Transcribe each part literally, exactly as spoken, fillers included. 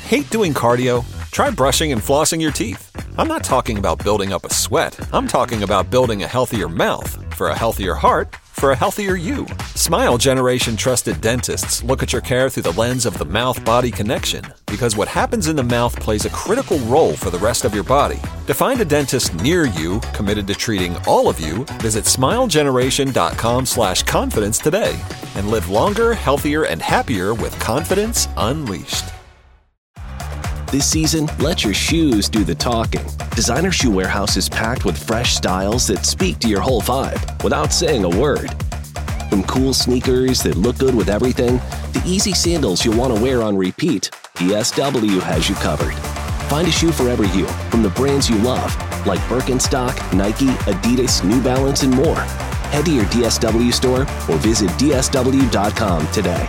Hate doing cardio? Try brushing and flossing your teeth. I'm not talking about building up a sweat. I'm talking about building a healthier mouth for a healthier heart for a healthier you. Smile Generation trusted dentists look at your care through the lens of the mouth-body connection because what happens in the mouth plays a critical role for the rest of your body. To find a dentist near you committed to treating all of you, visit smilegeneration.com slash confidence today and live longer, healthier, and happier with confidence unleashed. This season, let your shoes do the talking. Designer Shoe Warehouse is packed with fresh styles that speak to your whole vibe without saying a word. From cool sneakers that look good with everything, to easy sandals you'll want to wear on repeat, D S W has you covered. Find a shoe for every you from the brands you love, like Birkenstock, Nike, Adidas, New Balance, and more. Head to your D S W store or visit D S W dot com today.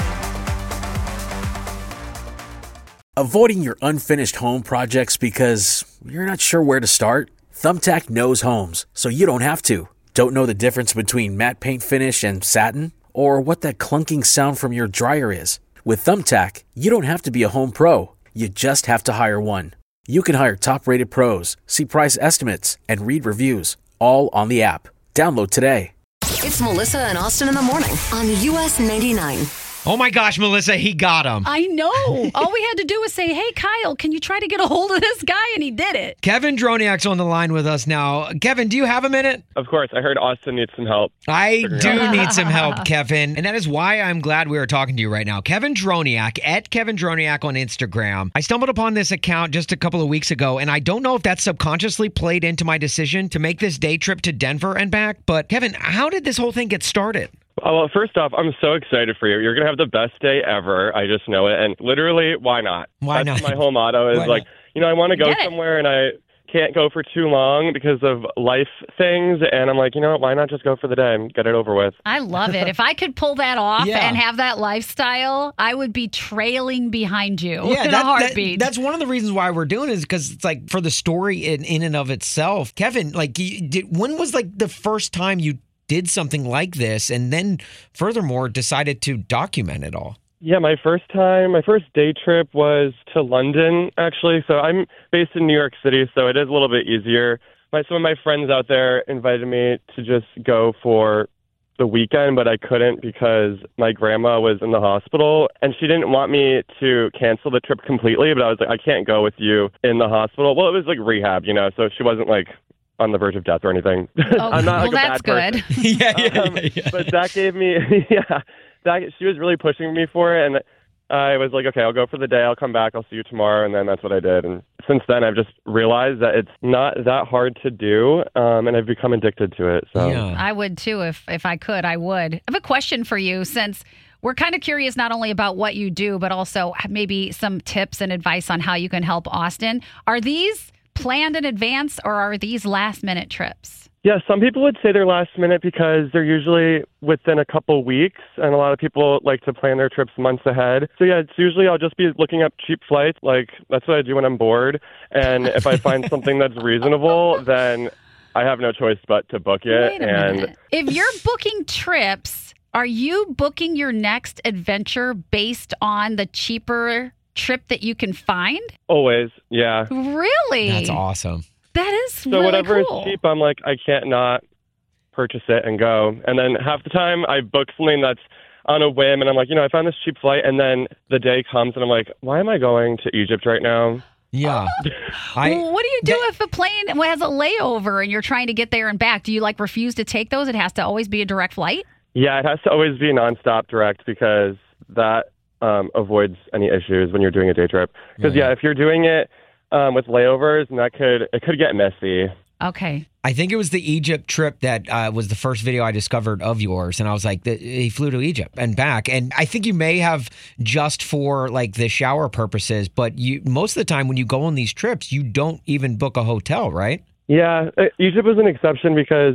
Avoiding your unfinished home projects because you're not sure where to start? Thumbtack knows homes, so you don't have to. Don't know the difference between matte paint finish and satin? Or what that clunking sound from your dryer is? With Thumbtack, you don't have to be a home pro. You just have to hire one. You can hire top-rated pros, see price estimates, and read reviews, all on the app. Download today. It's Melissa and Austin in the morning on U S ninety-nine. Oh my gosh, Melissa, he got him. I know. All we had to do was say, hey, Kyle, can you try to get a hold of this guy? And he did it. Kevin Droniak's on the line with us now. Kevin, do you have a minute? Of course. I heard Austin needs some help. I do need some help, Kevin. And that is why I'm glad we are talking to you right now. Kevin Droniak, at Kevin Droniak on Instagram. I stumbled upon this account just a couple of weeks ago, and I don't know if that subconsciously played into my decision to make this day trip to Denver and back. But Kevin, how did this whole thing get started? Oh, well, first off, I'm so excited for you. You're going to have the best day ever. I just know it. And literally, why not? Why That's not? My whole motto is Why like, not? you know, I want to go Get it. somewhere and I can't go for too long because of life things. And I'm like, you know what? Why not just go for the day and get it over with? I love it. If I could pull that off Yeah. and have that lifestyle, I would be trailing behind you Yeah, in that- a heartbeat. that- that's one of the reasons why we're doing it is because it's like for the story in, in and of itself. Kevin, like, you, did, when was like the first time you did something like this and then furthermore decided to document it all? Yeah, my first time, my first day trip was to London, actually. So I'm based in New York City, so it is a little bit easier. My, some of my friends out there invited me to just go for the weekend, but I couldn't because my grandma was in the hospital and she didn't want me to cancel the trip completely, but I was like, I can't go with you in the hospital. Well, it was like rehab, you know, so she wasn't like on the verge of death or anything. Oh, I'm not well, like a that's bad good. person. yeah, yeah, Um, yeah, yeah. But that gave me, yeah, that, she was really pushing me for it. And I was like, okay, I'll go for the day. I'll come back. I'll see you tomorrow. And then that's what I did. And since then, I've just realized that it's not that hard to do. Um, and I've become addicted to it. So Yeah. I would too. If, if I could, I would. I have a question for you since we're kind of curious not only about what you do, but also maybe some tips and advice on how you can help Austin. Are these planned in advance or are these last minute trips? Yeah, some people would say they're last minute because they're usually within a couple weeks, and a lot of people like to plan their trips months ahead. So yeah, it's usually I'll just be looking up cheap flights. Like that's what I do when I'm bored, and if I find something that's reasonable, then I have no choice but to book it. Wait a and minute. If you're booking trips, are you booking your next adventure based on the cheaper trip that you can find? always, yeah. Really? That's awesome. That is So really whatever cool. is cheap, I'm like I can't not purchase it and go. And then half the time I book something that's on a whim, and I'm like, you know, I found this cheap flight, and then the day comes, and I'm like, why am I going to Egypt right now? Yeah. I, Well, what do you do that- if a plane has a layover and you're trying to get there and back? Do you like refuse to take those? It has to always be a direct flight? Yeah, it has to always be nonstop direct because that um, avoids any issues when you're doing a day trip. Because Right. yeah, if you're doing it um, with layovers, and that could it could get messy. Okay. I think it was the Egypt trip that uh, was the first video I discovered of yours. And I was like, th- he flew to Egypt and back. And I think you may have just for like the shower purposes, but you most of the time when you go on these trips, you don't even book a hotel, right? Yeah, uh, Egypt was an exception because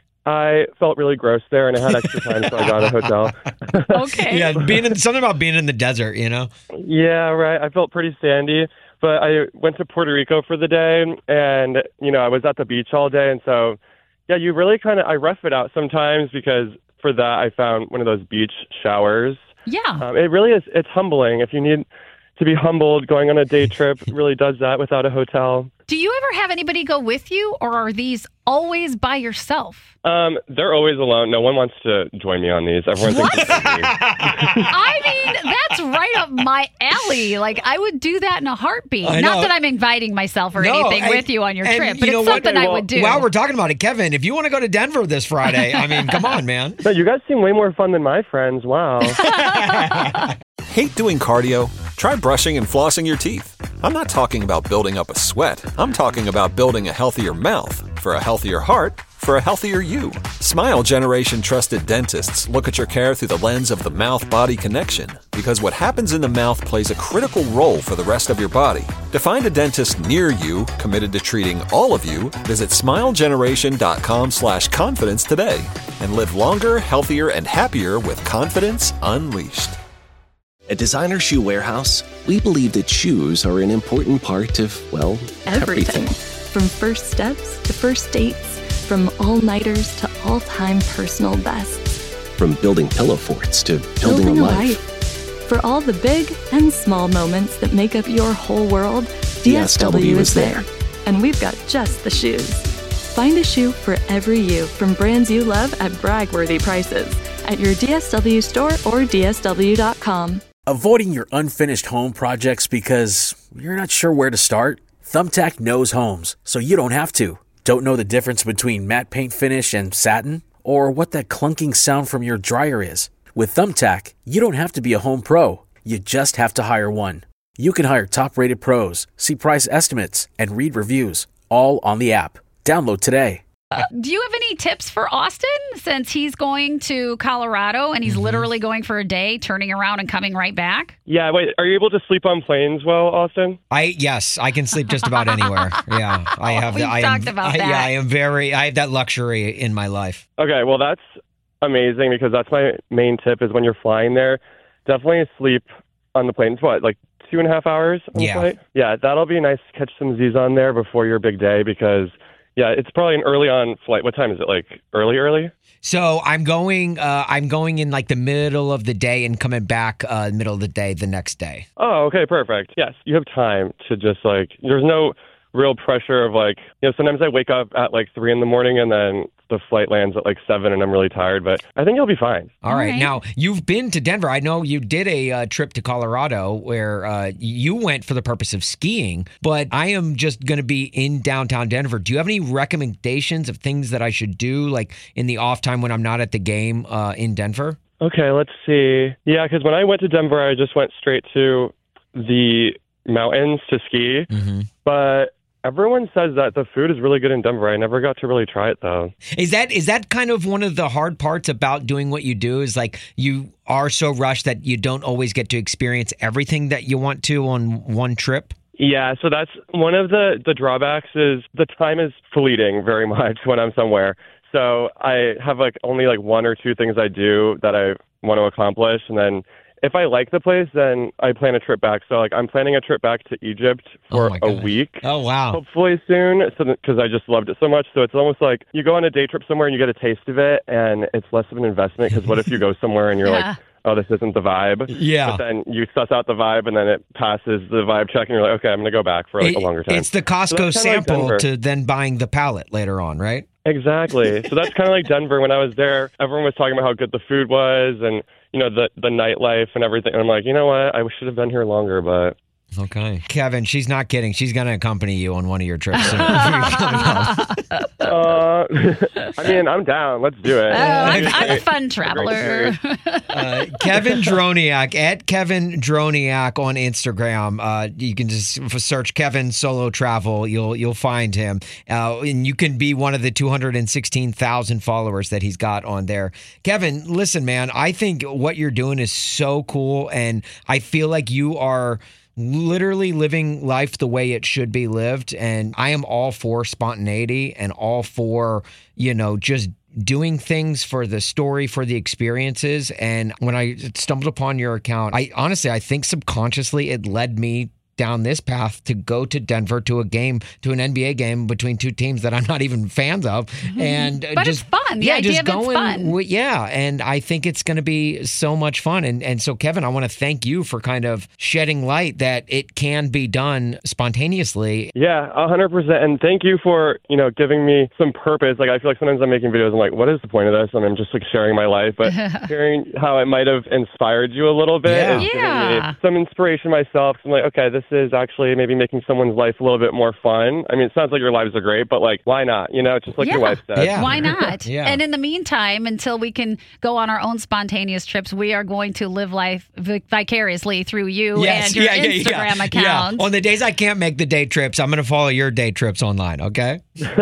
I felt really gross there, and I had extra time, so I got a hotel. Okay. Yeah, being in, something about being in the desert, you know? Yeah, right. I felt pretty sandy, but I went to Puerto Rico for the day, and, you know, I was at the beach all day. And so, yeah, you really kind of, I rough it out sometimes because for that I found one of those beach showers. Yeah. Um, it really is, it's humbling. If you need, to be humbled. Going on a day trip really does that without a hotel. Do you ever have anybody go with you, or are these always by yourself? Um, they're always alone. No one wants to join me on these. Everyone What? thinks it's me. I mean, that's right up my alley. Like, I would do that in a heartbeat. I Not know. that I'm inviting myself or No, anything and- with you on your and trip, you but know it's what? something I Well, would do. While we're talking about it, Kevin, if you want to go to Denver this Friday, I mean, come on, man. No, you guys seem way more fun than my friends. Wow. Hate doing cardio? Try brushing and flossing your teeth. I'm not talking about building up a sweat. I'm talking about building a healthier mouth for a healthier heart for a healthier you. Smile Generation trusted dentists look at your care through the lens of the mouth-body connection, because what happens in the mouth plays a critical role for the rest of your body. To find a dentist near you committed to treating all of you, visit smilegeneration.com slash confidence today and live longer, healthier, and happier with confidence unleashed. At Designer Shoe Warehouse, we believe that shoes are an important part of, well, Everything. everything. From first steps to first dates, from all-nighters to all-time personal bests. From building pillow forts to building, a life. For all the big and small moments that make up your whole world, D S W is there. And we've got just the shoes. Find a shoe for every you from brands you love at brag-worthy prices at your D S W store or D S W dot com. Avoiding your unfinished home projects because you're not sure where to start? Thumbtack knows homes, so you don't have to. Don't know the difference between matte paint finish and satin? Or what that clunking sound from your dryer is? With Thumbtack, you don't have to be a home pro. You just have to hire one. You can hire top-rated pros, see price estimates, and read reviews, all on the app. Download today. Do you have any tips for Austin, since he's going to Colorado and he's Mm-hmm. literally going for a day, turning around and coming right back? Yeah, wait, are you able to sleep on planes well, Austin? I yes, I can sleep just about anywhere. Yeah, I have. We've the, I talked am, about I, that. Yeah, I am very. I have that luxury in my life. Okay, well, that's amazing, because that's my main tip is when you're flying there, definitely sleep on the plane. It's what, like two and a half hours on Yeah. the flight? Yeah, that'll be nice to catch some Z's on there before your big day, because, yeah, it's probably an early on flight. What time is it, like early, early? So I'm going. Uh, I'm going in like the middle of the day and coming back uh, middle of the day the next day. Oh, okay, perfect. Yes, you have time to just, like, there's no real pressure of, like, you know, sometimes I wake up at, like, three in the morning and then the flight lands at, like, seven and I'm really tired, but I think you'll be fine. All right. right. Now, you've been to Denver. I know you did a uh, trip to Colorado where uh, you went for the purpose of skiing, but I am just going to be in downtown Denver. Do you have any recommendations of things that I should do, like in the off time when I'm not at the game uh, in Denver? Okay, let's see. Yeah, because when I went to Denver, I just went straight to the mountains to ski, Mm-hmm. but everyone says that the food is really good in Denver. I never got to really try it, though. Is that is that kind of one of the hard parts about doing what you do? Is like you are so rushed that you don't always get to experience everything that you want to on one trip? Yeah, so that's one of the, the drawbacks is the time is fleeting very much when I'm somewhere. So I have like only like one or two things I do that I want to accomplish, and then if I like the place, then I plan a trip back. So like I'm planning a trip back to Egypt for Oh my a gosh. week. Oh wow! Hopefully soon, so because I just loved it so much. So it's almost like you go on a day trip somewhere and you get a taste of it, and it's less of an investment. Because what if you go somewhere and you're Yeah. like, oh, this isn't the vibe? Yeah. But then you suss out the vibe, and then it passes the vibe check, and you're like, okay, I'm going to go back for like It- a longer time. It's the So Costco that's kinda like sample Denver. to then buying the pallet later on, right? Exactly. So that's kind of like Denver. When I was there, everyone was talking about how good the food was, and you know the the nightlife and everything. And I'm like, you know what? I should have been here longer, but. Okay. Kevin, she's not kidding. She's going to accompany you on one of your trips. soon. Coming up. Uh, I mean, I'm down. Let's do it. Oh, I'm, I'm a Great- fun great traveler. series. Uh, Kevin Droniak at Kevin Droniak on Instagram. Uh, you can just f- search Kevin Solo Travel. You'll you'll find him, uh, and you can be one of the two hundred sixteen thousand followers that he's got on there. Kevin, listen, man, I think what you're doing is so cool, and I feel like you are literally living life the way it should be lived. And I am all for spontaneity and all for, you know, just doing things for the story, for the experiences. And when I stumbled upon your account, I honestly, I think subconsciously it led me down this path to go to Denver to a game, to an N B A game between two teams that I'm not even fans of. And But just, it's fun. The yeah, idea just of it's going, fun. w- yeah. And I think it's going to be so much fun. And, and so, Kevin, I want to thank you for kind of shedding light that it can be done spontaneously. Yeah, a hundred percent. And thank you for, you know, giving me some purpose. Like, I feel like sometimes I'm making videos and I'm like, what is the point of this? And I'm just like sharing my life. But hearing how it might have inspired you a little bit Yeah. is giving Yeah. me some inspiration myself. So I'm like, okay, this is actually maybe making someone's life a little bit more fun. I mean, it sounds like your lives are great, but like, why not? You know, just like your Yeah. wife said. Yeah. Why not? Yeah. And in the meantime, until we can go on our own spontaneous trips, we are going to live life vic- vicariously through you and your Instagram account. Yeah. On the days I can't make the day trips, I'm going to follow your day trips online, okay?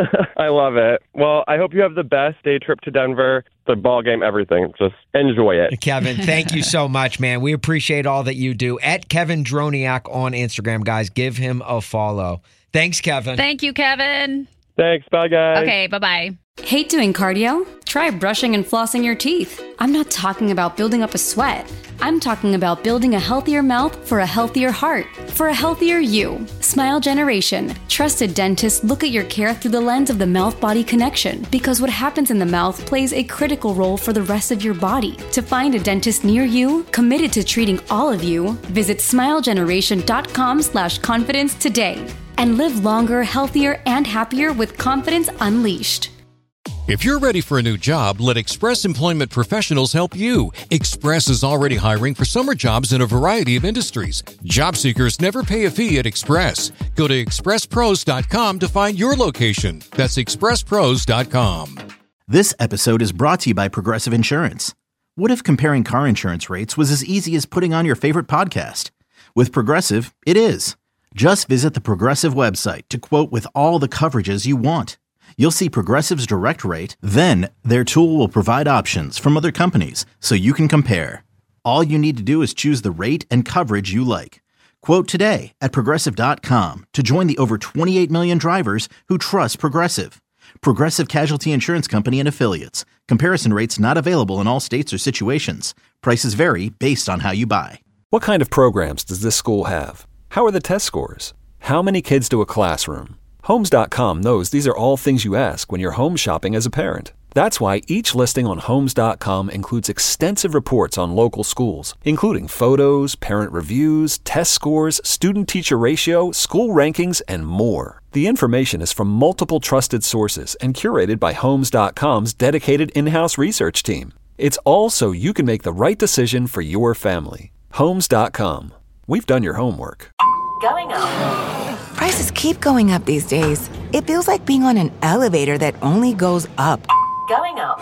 I love it. Well, I hope you have the best day trip to Denver, the ball game, everything. Just enjoy it. Kevin, thank you so much, man. We appreciate all that you do. At Kevin Droniak on Instagram, guys. Give him a follow. Thanks, Kevin. Thank you, Kevin. Thanks. Bye, guys. Okay, bye-bye. Hate doing cardio? Try brushing and flossing your teeth. I'm not talking about building up a sweat. I'm talking about building a healthier mouth for a healthier heart, for a healthier you. Smile Generation. Trusted dentists look at your care through the lens of the mouth-body connection, because what happens in the mouth plays a critical role for the rest of your body. To find a dentist near you, committed to treating all of you, visit smilegeneration.com slash confidence today. And live longer, healthier, and happier with confidence unleashed. If you're ready for a new job, let Express Employment Professionals help you. Express is already hiring for summer jobs in a variety of industries. Job seekers never pay a fee at Express. Go to express pros dot com to find your location. That's express pros dot com. This episode is brought to you by Progressive Insurance. What if comparing car insurance rates was as easy as putting on your favorite podcast? With Progressive, it is. Just visit the Progressive website to quote with all the coverages you want. You'll see Progressive's direct rate, then their tool will provide options from other companies so you can compare. All you need to do is choose the rate and coverage you like. Quote today at progressive dot com to join the over twenty-eight million drivers who trust Progressive. Progressive Casualty Insurance Company and Affiliates. Comparison rates not available in all states or situations. Prices vary based on how you buy. What kind of programs does this school have? How are the test scores? How many kids do a classroom? Homes dot com knows these are all things you ask when you're home shopping as a parent. That's why each listing on Homes dot com includes extensive reports on local schools, including photos, parent reviews, test scores, student-teacher ratio, school rankings, and more. The information is from multiple trusted sources and curated by Homes dot com's dedicated in-house research team. It's all so you can make the right decision for your family. Homes dot com. We've done your homework. Going up. Prices keep going up these days. It feels like being on an elevator that only goes up. Going up.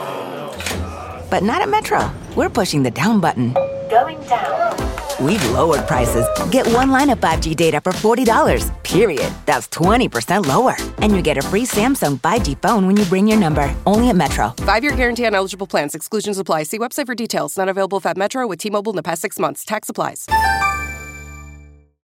But not at Metro. We're pushing the down button. Going down. We've lowered prices. Get one line of five G data for forty dollars. Period. That's twenty percent lower. And you get a free Samsung five G phone when you bring your number. Only at Metro. Five-year guarantee on eligible plans. Exclusions apply. See website for details. Not available if at Metro with T-Mobile in the past six months. Tax applies.